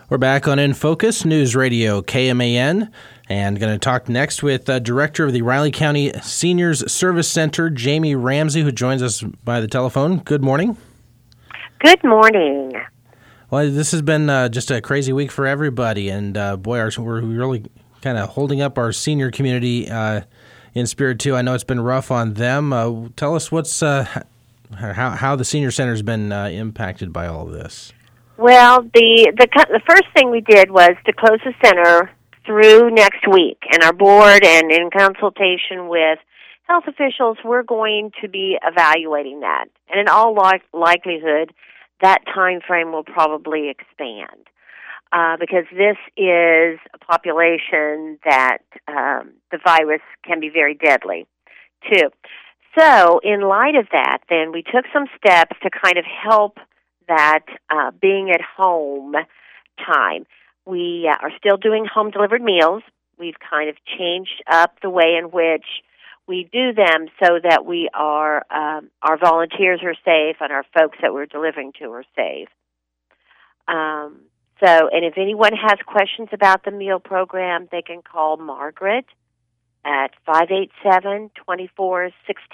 We're back on In Focus, News Radio KMAN, and going to talk next with Director of the Riley County Seniors Service Center, Jamie Ramsey, who joins us by the telephone. Good morning. Good morning. Well, this has been just a crazy week for everybody, and we're really kind of holding up our senior community in spirit, too. I know it's been rough on them. Tell us how the senior center's been impacted by all of this. Well, the first thing we did was to close the center through next week, and our board and in consultation with health officials, we're going to be evaluating that. And in all likelihood, that time frame will probably expand because this is a population that the virus can be very deadly to. So in light of that, then we took some steps to kind of help that being at home time. We are still doing home-delivered meals. We've kind of changed up the way in which we do them so that our volunteers are safe and our folks that we're delivering to are safe. And if anyone has questions about the meal program, they can call Margaret at 587-2462.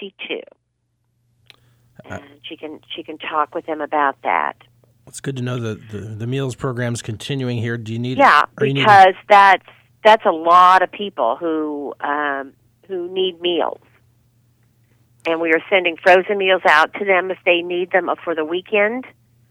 And she can talk with them about that. It's good to know that the meals program's continuing here. Do you need? Yeah, because that's a lot of people who need meals, and we are sending frozen meals out to them if they need them for the weekend.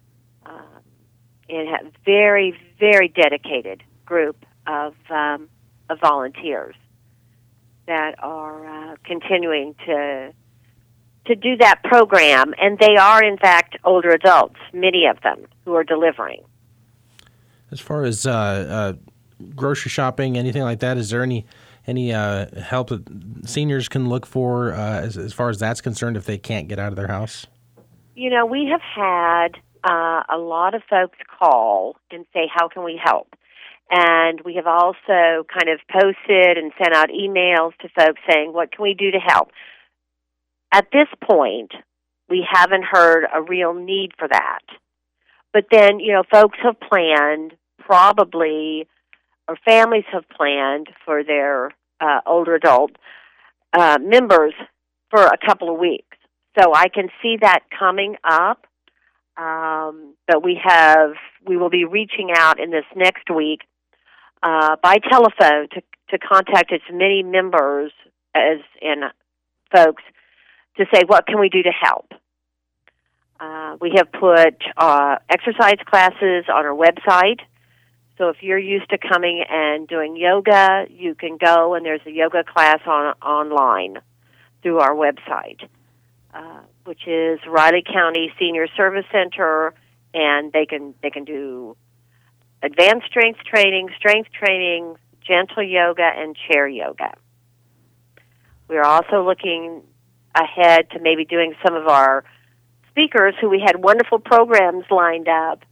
And a very, very dedicated group of volunteers that are continuing to do that program, and they are, in fact, older adults, many of them, who are delivering. As far as grocery shopping, anything like that, is there any help that seniors can look for as far as that's concerned if they can't get out of their house? You know, we have had a lot of folks call and say, how can we help? And we have also kind of posted and sent out emails to folks saying, what can we do to help? At this point, we haven't heard a real need for that. But then, you know, folks have planned probably, or families have planned for their older adult members for a couple of weeks. So I can see that coming up. But we will be reaching out in this next week by telephone to contact as many members and folks to say, what can we do to help? We have put exercise classes on our website. So if you're used to coming and doing yoga, you can go, and there's a yoga class online through our website, which is Riley County Senior Service Center, and they can do advanced strength training, gentle yoga, and chair yoga. We're also looking ahead to maybe doing some of our speakers who we had wonderful programs lined up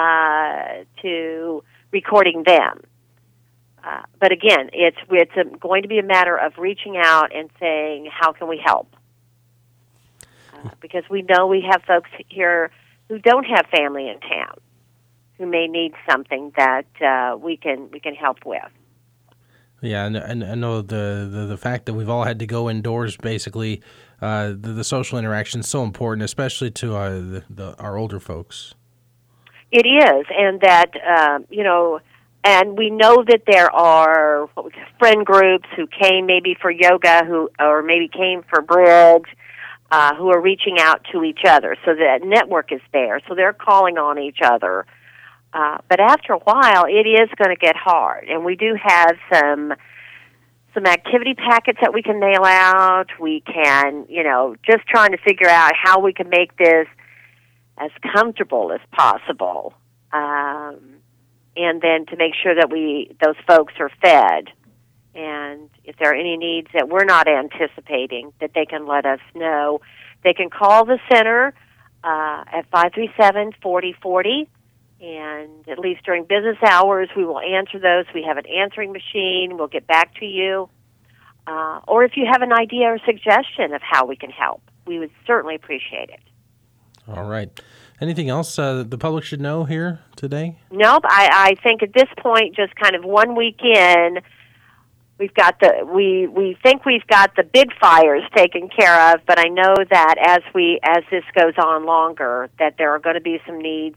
to recording them. But again, it's going to be a matter of reaching out and saying, how can we help? Because we know we have folks here who don't have family in town who may need something that we can help with. Yeah, and I know the fact that we've all had to go indoors, basically, the social interaction is so important, especially to our older folks. It is, and that, and we know that there are friend groups who came maybe for yoga, or maybe came for bridge, who are reaching out to each other. So that network is there, so they're calling on each other. But after a while, it is going to get hard, and we do have some activity packets that we can mail out. We can, just trying to figure out how we can make this as comfortable as possible, and then to make sure that those folks are fed. And if there are any needs that we're not anticipating, that they can let us know. They can call the center at 537-4040. And at least during business hours, we will answer those. We have an answering machine. We'll get back to you. Or if you have an idea or suggestion of how we can help, we would certainly appreciate it. All right. Anything else the public should know here today? Nope. I think at this point, just kind of 1 week in, we've got we think we've got the big fires taken care of, but I know that as this goes on longer, that there are going to be some needs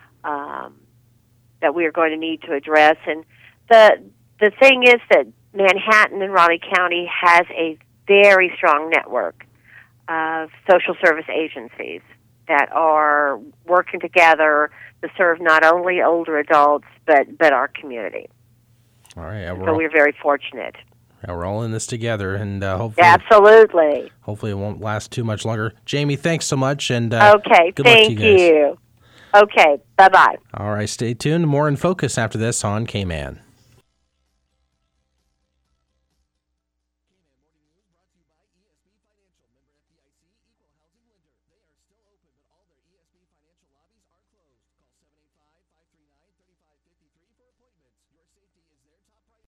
that we are going to need to address. And the thing is that Manhattan and Raleigh County has a very strong network of social service agencies that are working together to serve not only older adults but our community. All right, so we're very fortunate. We're all in this together, and hopefully, absolutely. Hopefully, it won't last too much longer. Jamie, thanks so much, and okay, good thank luck to you guys. you. Okay, bye-bye. All right, stay tuned. More in focus after this on K-Man.